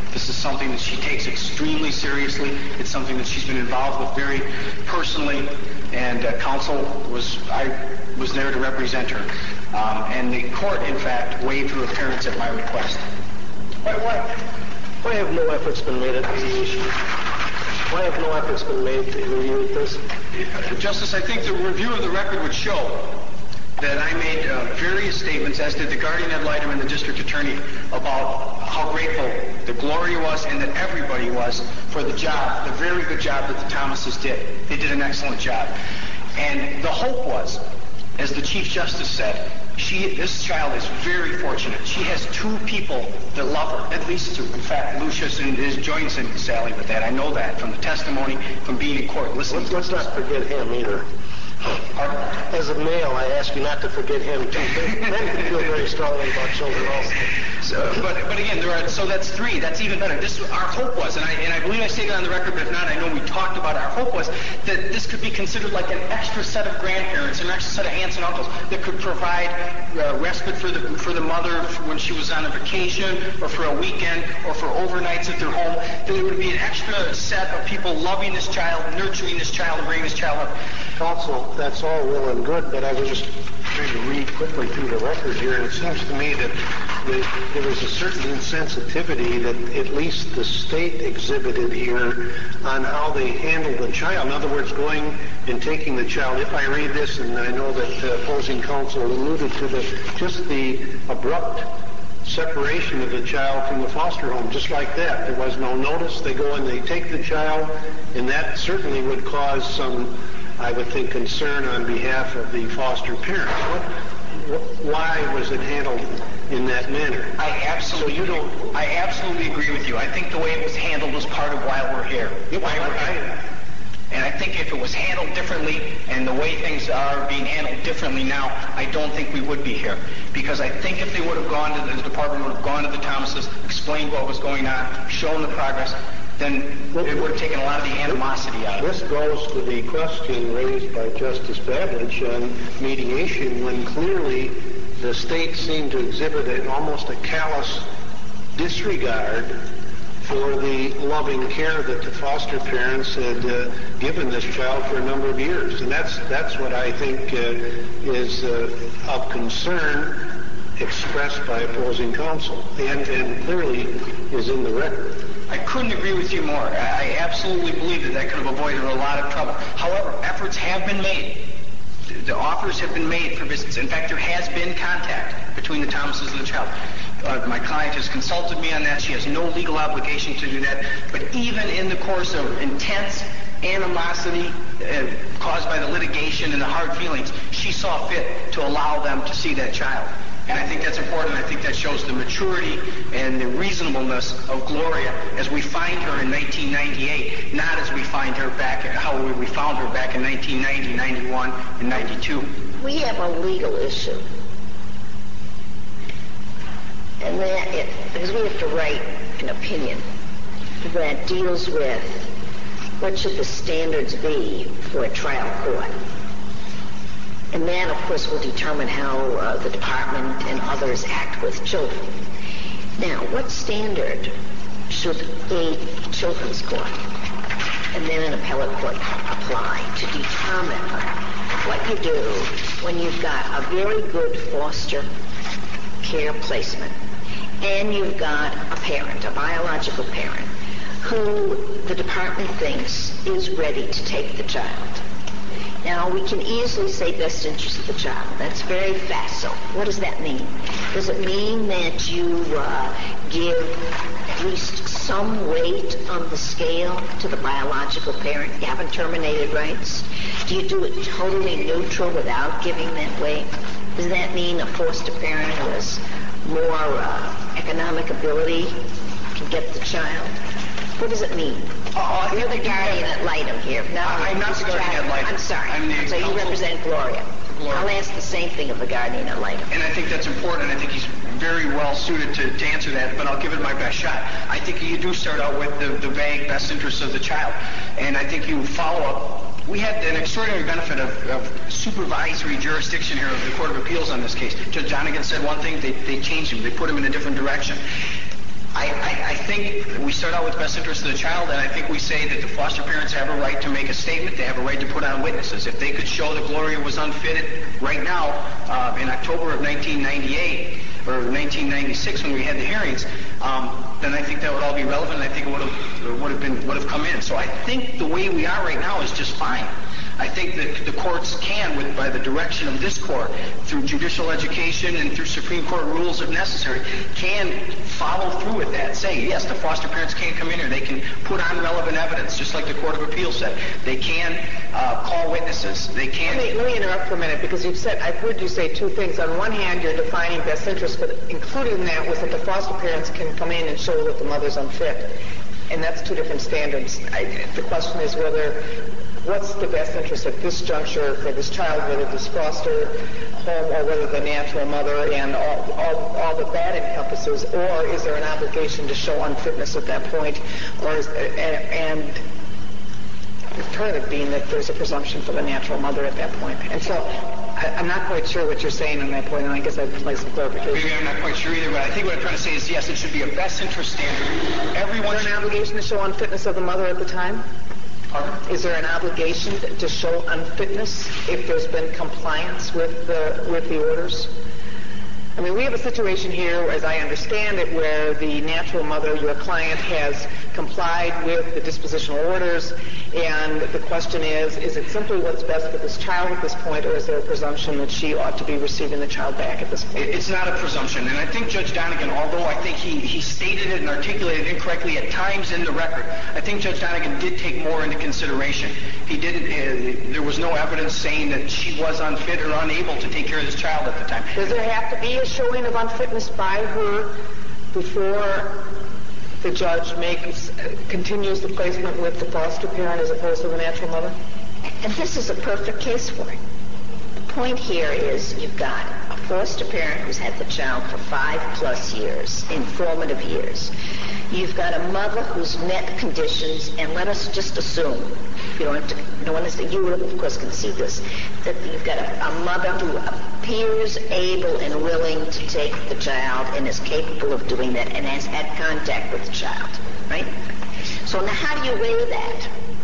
This is something that she takes extremely seriously. It's something that she's been involved with very personally, and uh, counsel was, I was there to represent her. Um, and the court, in fact, waived her appearance at my request. Why, why, why have no efforts been made at mediation? Why have no efforts been made to review this? Justice, I think the review of the record would show that I made uh, various statements, as did the guardian ad litem and the district attorney, about how grateful that Gloria was and that everybody was for the job, the very good job that the Thomases did. They did an excellent job. And the hope was, as the Chief Justice said, she, this child is very fortunate. She has two people that love her, at least two. In fact, Lucius and his joins in Sally with that. I know that from the testimony, from being in court, listening Let's, to let's not forget him either. As a male, I ask you not to forget him too. Men can feel very strongly about children also. So, but, but again, there are, so that's three. That's even better. This our hope was, and I and I believe I stated on the record, but if not, I know we talked about it. Our hope was that this could be considered like an extra set of grandparents, an extra set of aunts and uncles that could provide uh, respite for the for the mother when she was on a vacation, or for a weekend, or for overnights at their home. That there would be an extra set of people loving this child, nurturing this child, and bringing this child up. Counsel, that's all well and good, but I was just trying to read quickly through the record here, and it seems to me that the, there was a certain insensitivity that at least the state exhibited here on how they handled the child. In other words, going and taking the child. If I read this, and I know that uh, opposing counsel alluded to the just the abrupt separation of the child from the foster home, just like that. There was no notice. They go and they take the child, and that certainly would cause some, I would think, concern on behalf of the foster parents. What, why was it handled in that manner? I absolutely, so you don't. I absolutely agree with you. I think the way it was handled was part of why we're here. Why we're here. And I think if it was handled differently, and the way things are being handled differently now, I don't think we would be here. Because I think if they would have gone to the, the department, would have gone to the Thomases, explained what was going on, shown the progress, then it would have taken a lot of the animosity out of it. This goes to the question raised by Justice Babich on mediation, when clearly the state seemed to exhibit an, almost a callous disregard for the loving care that the foster parents had uh, given this child for a number of years. And that's that's what I think uh, is uh, of concern expressed by opposing counsel, and, and clearly is in the record. I couldn't agree with you more. I absolutely believe that that could have avoided a lot of trouble. However, efforts have been made. The offers have been made for visits. In fact, there has been contact between the Thomases and the child. Uh, my client has consulted me on that. She has no legal obligation to do that. But even in the course of intense animosity uh, caused by the litigation and the hard feelings, she saw fit to allow them to see that child. And I think that's important. I think that shows the maturity and the reasonableness of Gloria as we find her in nineteen ninety-eight, not as we find her back, how we found her back in nineteen ninety, ninety-one, and ninety-two. We have a legal issue. And that, it, because we have to write an opinion that deals with what should the standards be for a trial court. And that, of course, will determine how uh, the department and others act with children. Now, what standard should a children's court and then an appellate court apply to determine what you do when you've got a very good foster care placement and you've got a parent, a biological parent, who the department thinks is ready to take the child? Now, we can easily say best interest of the child. That's very facile. What does that mean? Does it mean that you uh, give at least some weight on the scale to the biological parent? You haven't terminated rights? Do you do it totally neutral without giving that weight? Does that mean a foster parent who has more uh, economic ability can get the child? What does it mean? Uh, You're the guardian ad litem here. No, I'm not the guardian ad litem. I'm sorry. I'm the so you counsel. represent Gloria. Gloria. I'll ask the same thing of the guardian ad litem. And I think that's important. I think he's very well suited to, to answer that, but I'll give it my best shot. I think you do start out with the, the vague best interests of the child. And I think you follow up. We had an extraordinary benefit of, of supervisory jurisdiction here of the Court of Appeals on this case. Judge Donegan said one thing, they, they changed him. They put him in a different direction. I, I, I think we start out with the best interest of the child, and I think we say that the foster parents have a right to make a statement. They have a right to put on witnesses. If they could show that Gloria was unfitted right now, uh, in October of nineteen ninety-eight, or nineteen ninety-six when we had the hearings, um, then I think that would all be relevant, and I think it would have would have been would have come in. So I think the way we are right now is just fine. I think that the courts can, with by the direction of this court, through judicial education and through Supreme Court rules if necessary, can follow through with that. Say, yes, the foster parents can't come in here. They can put on relevant evidence, just like the Court of Appeals said. They can uh, call witnesses. They can... Let me, let me interrupt for a minute, because you've said, I've heard you say two things. On one hand, you're defining best interest, but included in that was that the foster parents can come in and show that the mother's unfit. And that's two different standards. I, the question is whether... What's the best interest at this juncture for this child, whether this foster home or whether the natural mother and all, all, all that that encompasses, or is there an obligation to show unfitness at that point, or is, and, and the alternative being that there's a presumption for the natural mother at that point. And so I, I'm not quite sure what you're saying on that point, and I guess I'd like some clarification. Maybe I'm not quite sure either, but I think what I'm trying to say is, yes, it should be a best interest standard. Everyone is there an obligation to show unfitness of the mother at the time? Pardon? Is there an obligation to show unfitness if there's been compliance with the with the orders? I mean, we have a situation here, as I understand it, where the natural mother, your client, has complied with the dispositional orders, and the question is, is it simply what's best for this child at this point, or is there a presumption that she ought to be receiving the child back at this point? It's not a presumption, and I think Judge Donegan, although I think he, he stated it and articulated it incorrectly at times in the record, I think Judge Donegan did take more into consideration. He didn't, uh, there was no evidence saying that she was unfit or unable to take care of this child at the time. Does there have to be a showing of unfitness by her before the judge makes uh, continues the placement with the foster parent as opposed to the natural mother? And this is a perfect case for it. The point here is you've got a foster parent who's had the child for five plus years, informative years. You've got a mother who's met conditions, and let us just assume, you don't have to, no one has to, you of course can see this, that you've got a, a mother who appears able and willing to take the child and is capable of doing that and has had contact with the child, right? So now how do you weigh that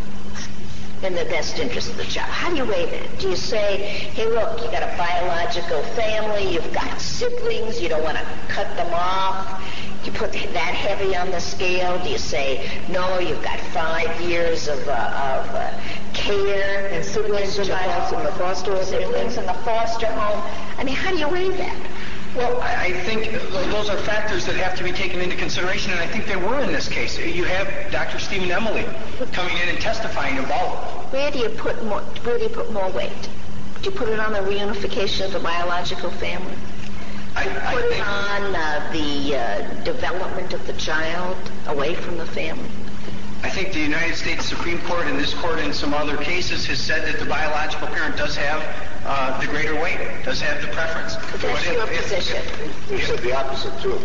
in the best interest of the child? How do you weigh that? Do you say, hey, look, you got a biological family, you've got siblings, you don't want to cut them off? Do you put that heavy on the scale? Do you say, no, you've got five years of, uh, of uh, care and siblings in the, foster, in the foster home? Siblings in the foster home. I mean, how do you weigh that? Well, I think those are factors that have to be taken into consideration, and I think they were in this case. You have Doctor Stephen Emily coming in and testifying about. Where do you put more? Where do you put more weight? Do you put it on the reunification of the biological family? I, I put think it on uh, the uh, development of the child away from the family. I think the United States Supreme Court and this court in some other cases has said that the biological parent does have uh, the greater weight, does have the preference. But that's your if, position. If, you said the opposite, too.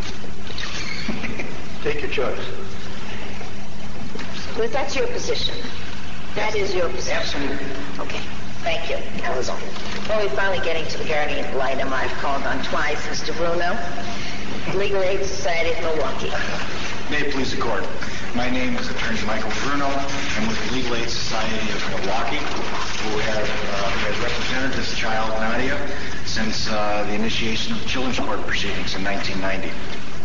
Take your choice. But that's your position. That is your position. Absolutely. Okay. Thank you, counsel. Well, we're finally getting to the guardian ad litem I've called on twice, Mister Bruno, Legal Aid Society of Milwaukee. May it please the court. My name is Attorney Michael Bruno. I'm with the Legal Aid Society of Milwaukee, who have, uh, who has represented this child, Nadia, since uh, the initiation of the children's court proceedings in nineteen ninety.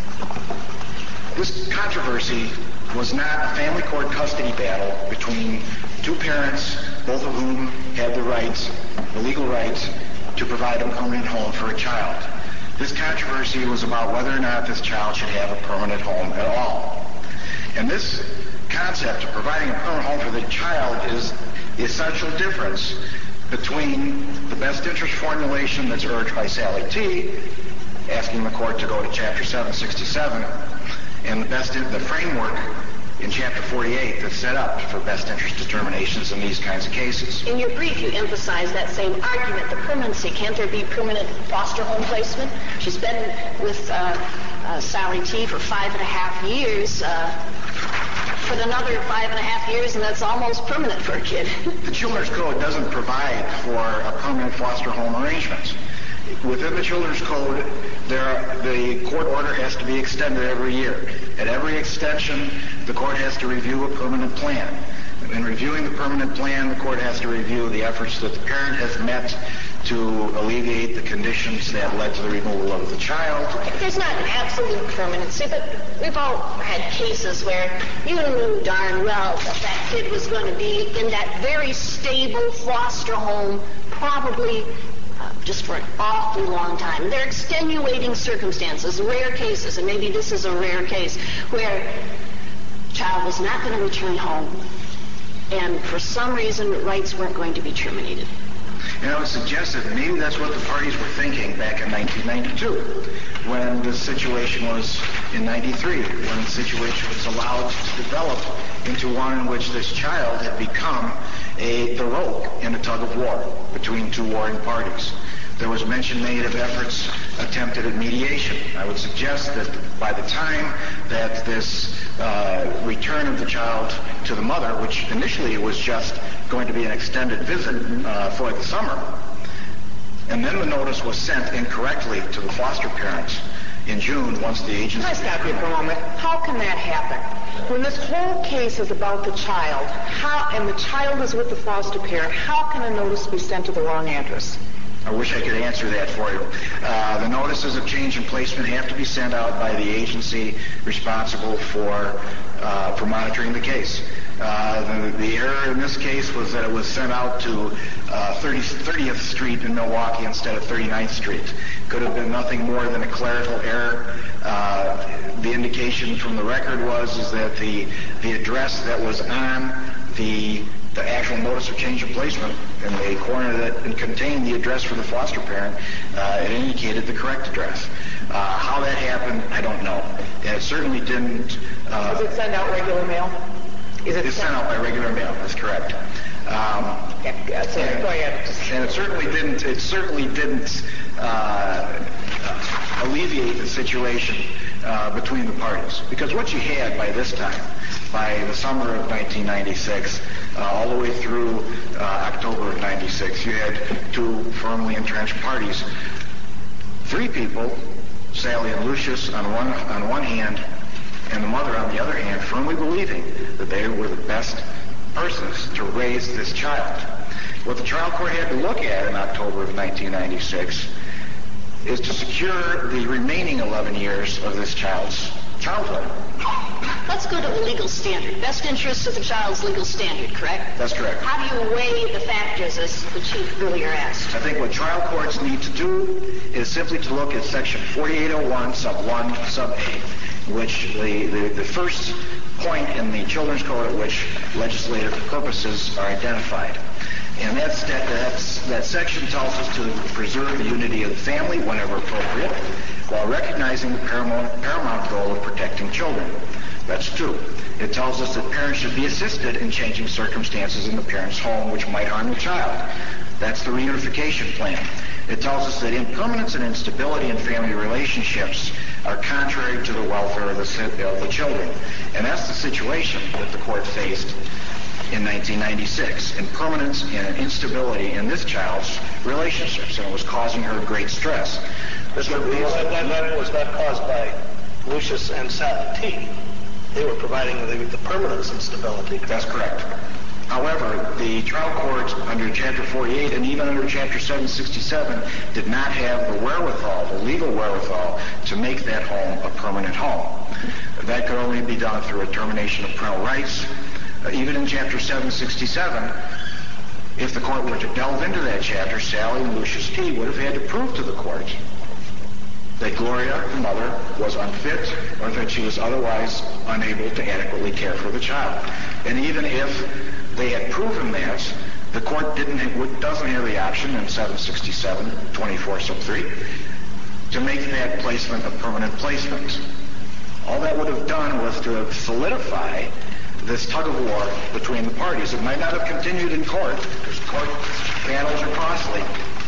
This controversy was not a family court custody battle between two parents, both of whom had the rights, the legal rights, to provide a permanent home for a child. This controversy was about whether or not this child should have a permanent home at all. And this concept of providing a permanent home for the child is the essential difference between the best interest formulation that's urged by Sally T, asking the court to go to Chapter seven sixty-seven, and the best in, the framework in Chapter forty-eight that's set up for best interest determinations in these kinds of cases. In your brief, you emphasize that same argument, the permanency. Can't there be permanent foster home placement? She's been with uh, uh, Sally T for five and a half years, uh, for another five and a half years, and that's almost permanent for a kid. The Children's Code doesn't provide for a permanent foster home arrangement. Within the Children's Code, there are, the court order has to be extended every year. At every extension, the court has to review a permanent plan. In reviewing the permanent plan, the court has to review the efforts that the parent has met to alleviate the conditions that led to the removal of the child. There's not an absolute permanency, but we've all had cases where you knew darn well that that kid was going to be in that very stable foster home, probably uh, just for an awfully long time. There are extenuating circumstances, rare cases, and maybe this is a rare case, where the child was not going to return home, and for some reason rights weren't going to be terminated. And I would suggest that maybe that's what the parties were thinking back in nineteen ninety-two, when the situation was in ninety-three, when the situation was allowed to develop into one in which this child had become a the rogue in a tug of war between two warring parties. There was mention made of efforts attempted at mediation. I would suggest that by the time that this uh, return of the child to the mother, which initially was just going to be an extended visit uh, for the summer, and then the notice was sent incorrectly to the foster parents in June once the agency... Can I stop you for a moment? How can that happen? When this whole case is about the child, how, and the child is with the foster parent, how can a notice be sent to the wrong address? I wish I could answer that for you. Uh, the notices of change in placement have to be sent out by the agency responsible for uh, for monitoring the case. Uh, the, the error in this case was that it was sent out to uh, thirtieth Street in Milwaukee instead of thirty-ninth Street. Could have been nothing more than a clerical error. Uh, the indication from the record was is that the the address that was on the the actual notice of change of placement in the corner that contained the address for the foster parent, uh, it indicated the correct address. Uh, how that happened, I don't know. And it certainly didn't... Uh, Does it send out regular mail? Is it it's sent out by regular mail, that's correct. Um, okay, that's it. Go ahead. And it certainly didn't, it certainly didn't uh, uh, alleviate the situation uh, between the parties. Because what you had by this time, by the summer of nineteen ninety-six, uh, all the way through uh, October of ninety-six, you had two firmly entrenched parties. Three people, Sally and Lucius on one on one hand, and the mother on the other hand, firmly believing that they were the best persons to raise this child. What the trial court had to look at in October of nineteen ninety-six is to secure the remaining eleven years of this child's childhood. Let's go to the legal standard. Best interest of the child's legal standard, correct? That's correct. How do you weigh the factors, as the Chief earlier asked? I think what trial courts need to do is simply to look at Section forty-eight oh one, Sub one, Sub A, which the, the, the first point in the Children's Code at which legislative purposes are identified. And that's, that, that's, that section tells us to preserve the unity of the family whenever appropriate, while recognizing the paramount, paramount role of protecting children. That's two. It tells us that parents should be assisted in changing circumstances in the parent's home which might harm the child. That's the reunification plan. It tells us that impermanence and instability in family relationships are contrary to the welfare of the, of the children. And that's the situation that the court faced in nineteen ninety-six. Impermanence and instability in this child's relationships, and it was causing her great stress. Mister Reeves, that, that was not caused by Lucius and Sally T. They were providing the, the permanence and stability. That's correct. However, the trial court under Chapter forty-eight and even under Chapter seven sixty-seven did not have the wherewithal, the legal wherewithal, to make that home a permanent home. That could only be done through a termination of parental rights. Uh, even in Chapter seven sixty-seven, if the court were to delve into that chapter, Sally and Lucius T. would have had to prove to the court that Gloria, the mother, was unfit or that she was otherwise unable to adequately care for the child. And even if they had proven that, the court didn't, doesn't have the option in seven sixty-seven, twenty-four sub three, to make that placement a permanent placement. All that would have done was to have solidified this tug of war between the parties. It might not have continued in court, because court battles are costly.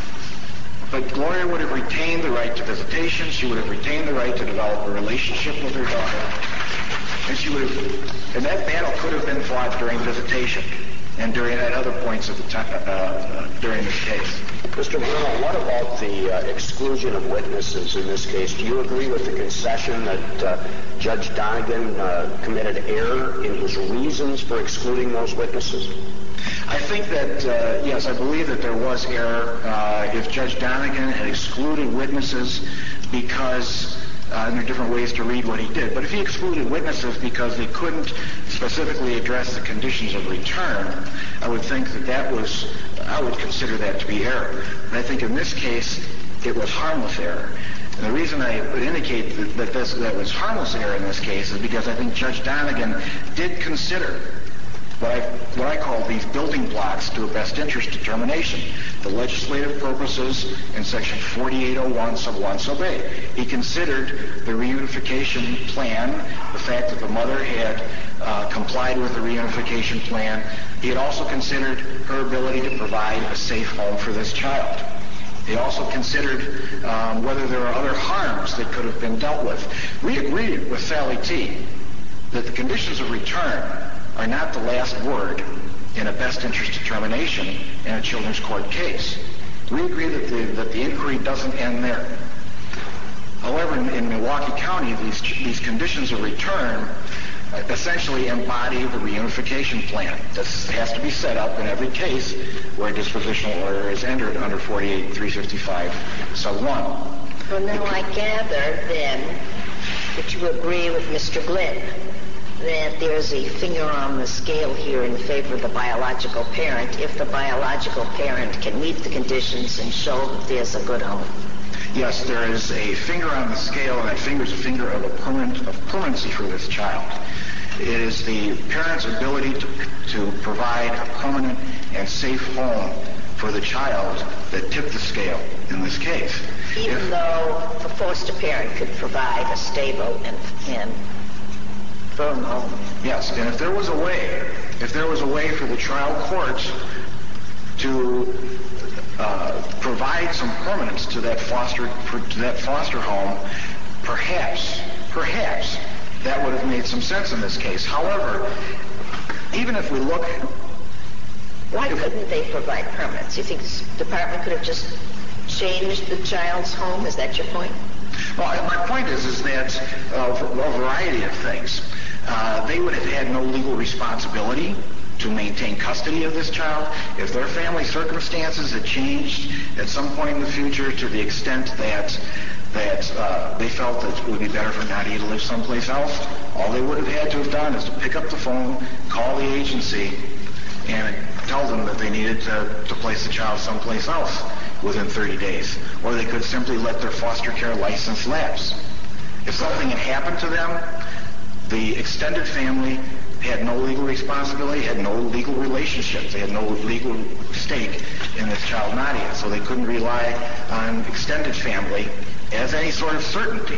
But Gloria would have retained the right to visitation. She would have retained the right to develop a relationship with her daughter. And she would have, and that battle could have been fought during visitation. and during at other points of the time uh, uh, during this case. Mister Bruno, what about the uh, exclusion of witnesses in this case? Do you agree with the concession that uh, Judge Donegan uh, committed error in his reasons for excluding those witnesses? I think that, uh, yes, I believe that there was error uh, if Judge Donegan had excluded witnesses because uh, and there are different ways to read what he did. But if he excluded witnesses because they couldn't specifically address the conditions of return, I would think that that was, I would consider that to be error. And I think in this case, it was harmless error. And the reason I would indicate that, that this that was harmless error in this case is because I think Judge Donegan did consider what I, what I call these building blocks to a best interest determination, the legislative purposes in Section forty-eight oh one, sub one, sub A. He considered the reunification plan, the fact that the mother had uh, complied with the reunification plan. He had also considered her ability to provide a safe home for this child. He also considered um, whether there are other harms that could have been dealt with. We agreed with Sally T. that the conditions of return are not the last word in a best interest determination in a children's court case. We agree that the, that the inquiry doesn't end there. However, in, in Milwaukee County, these, these conditions of return essentially embody the reunification plan. This has to be set up in every case where a dispositional order is entered under forty-eight three fifty-five sub one. Well, now I gather then that you agree with Mister Glynn that there's a finger on the scale here in favor of the biological parent if the biological parent can meet the conditions and show that there's a good home. Yes, there is a finger on the scale, and that finger is a finger of a permanent of permanency for this child. It is the parent's ability to, to provide a permanent and safe home for the child that tipped the scale in this case. Even if, though a foster parent could provide a stable and, and firm home. Yes, and if there was a way, if there was a way for the trial court to uh, provide some permanence to that foster to that foster home, perhaps, perhaps that would have made some sense in this case. However, even if we look, why couldn't they provide permanence? You think the department could have just changed the child's home? Is that your point? Well, my point is, is that uh, a variety of things. Uh, they would have had no legal responsibility to maintain custody of this child. If their family circumstances had changed at some point in the future to the extent that that uh, they felt that it would be better for Nadia to live someplace else, all they would have had to have done is to pick up the phone, call the agency, and tell them that they needed to, to place the child someplace else within thirty days. Or they could simply let their foster care license lapse. If something had happened to them, the extended family had no legal responsibility, had no legal relationship. They had no legal stake in this child, Nadia, so they couldn't rely on extended family as any sort of certainty.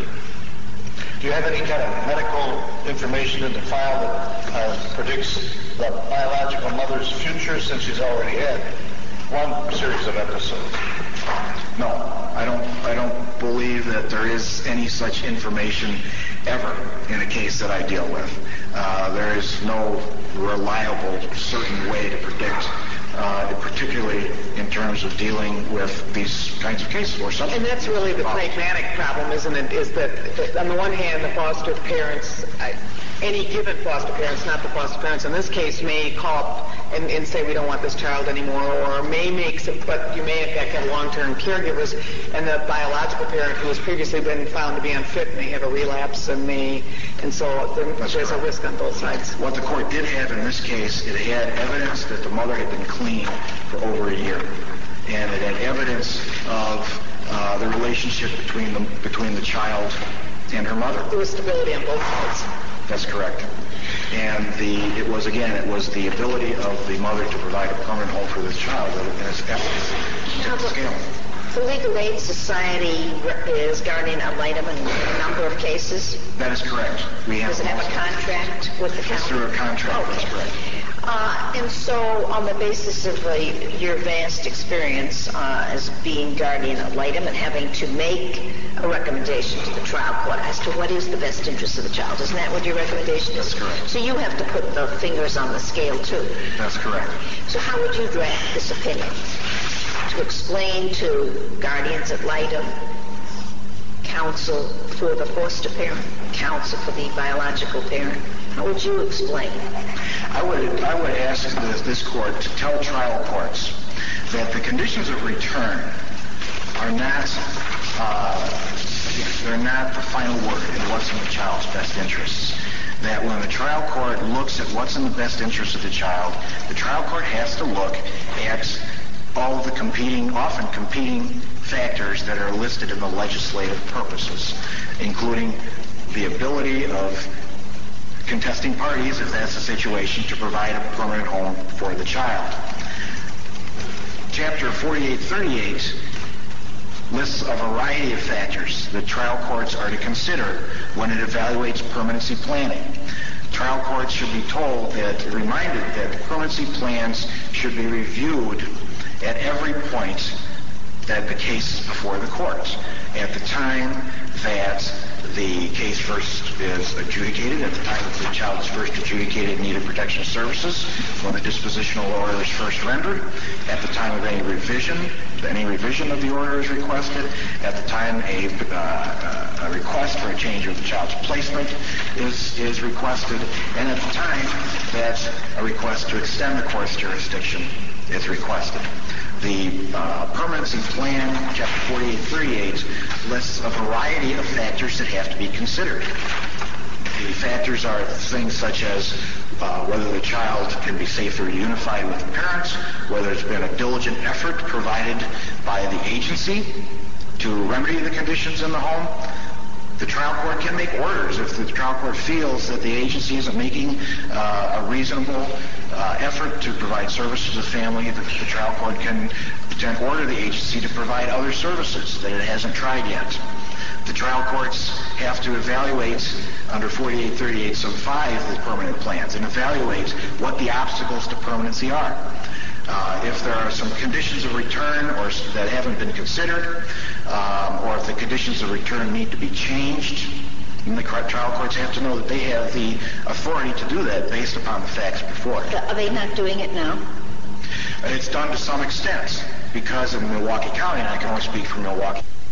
Do you have any kind of medical information in the file that uh, predicts the biological mother's future, since she's already had one series of episodes? No, I don't. I don't believe that there is any such information ever in a case that I deal with. Uh, there is no reliable, certain way to predict, uh, particularly in terms of dealing with these kinds of cases or something. And that's really the pragmatic problem, isn't it? Is that on the one hand, the foster parents, I, any given foster parents, not the foster parents in this case, may call up and, and say we don't want this child anymore, or may make some, but you may in fact have long-term caregivers, and the biological parent who has previously been found to be unfit may have a relapse, and may, and so there, there's correct. A risk on both sides. What the court did have in this case, it had evidence that the mother had been clean for over a year, and it had evidence of uh, the relationship between the between the child and her mother. There was stability on both sides. That's correct. And the it was, again, it was the ability of the mother to provide a permanent home for this child that has efficacy at the scale. The Legal Aid Society is guardian ad litem in a number of cases. That is correct. We have Does it have a contract with the county? It's through a contract, okay. That's correct. Uh, and so, on the basis of uh, your vast experience uh, as being guardian ad litem and having to make a recommendation to the trial court as to what is the best interest of the child, isn't that what your recommendation is? That's correct. So you have to put the fingers on the scale, too. That's correct. So how would you draft this opinion? To explain to guardians ad litem, counsel for the foster parent, counsel for the biological parent, how would you explain? I would I would ask this, this court to tell trial courts that the conditions of return are not uh, they're not the final word in what's in the child's best interests. That when the trial court looks at what's in the best interest of the child, the trial court has to look at all of the competing, often competing factors that are listed in the legislative purposes, including the ability of contesting parties, if that's the situation, to provide a permanent home for the child. Chapter forty-eight thirty-eight lists a variety of factors that trial courts are to consider when it evaluates permanency planning. Trial courts should be told that, reminded that permanency plans should be reviewed at every point that the case is before the court. At the time that the case first is adjudicated, at the time that the child is first adjudicated in need of protection services, when the dispositional order is first rendered, at the time of any revision, any revision of the order is requested, at the time a, uh, a request for a change of the child's placement is, is requested, and at the time that a request to extend the court's jurisdiction is requested. The uh, permanency plan, chapter forty-eight thirty-eight, lists a variety of factors that have to be considered. The factors are things such as uh, whether the child can be safely reunified with the parents, whether there's been a diligent effort provided by the agency to remedy the conditions in the home. The trial court can make orders if the trial court feels that the agency isn't making uh, a reasonable uh, effort to provide services to the family. The, the trial court can, can order the agency to provide other services that it hasn't tried yet. The trial courts have to evaluate under forty-eight thirty-eight sub five the permanent plans and evaluate what the obstacles to permanency are. Uh, if there are some conditions of return or that haven't been considered, um, or if the conditions of return need to be changed, then the trial courts have to know that they have the authority to do that based upon the facts before it. Are they not doing it now? It's done to some extent because in Milwaukee County, and I can only speak for Milwaukee,